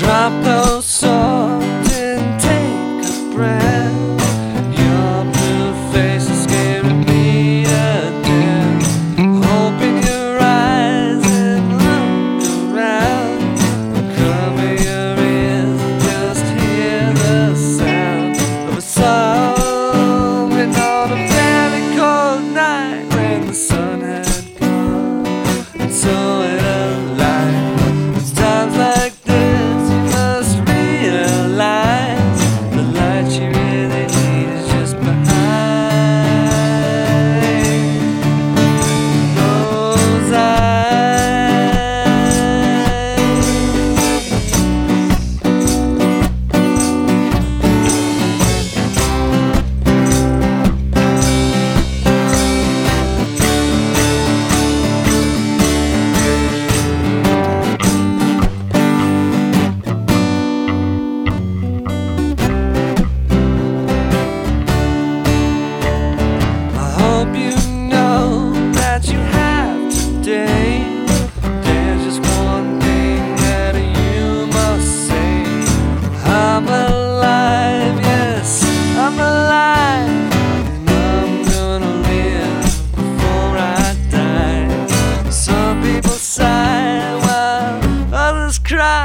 Drop those swords and take a breath. Your blue face is scaring me to death. Open your eyes and look around. Cover your ears and just hear the sound of a song written on a very cold night when the sun had gone and so it alive. It's times like this you must realize the light you really need is just behind those eyes. I hope you know that you have today. There's just one thing that you must say. I'm alive, yes, I'm alive, and I'm gonna live before I die. Some people sigh while others cry.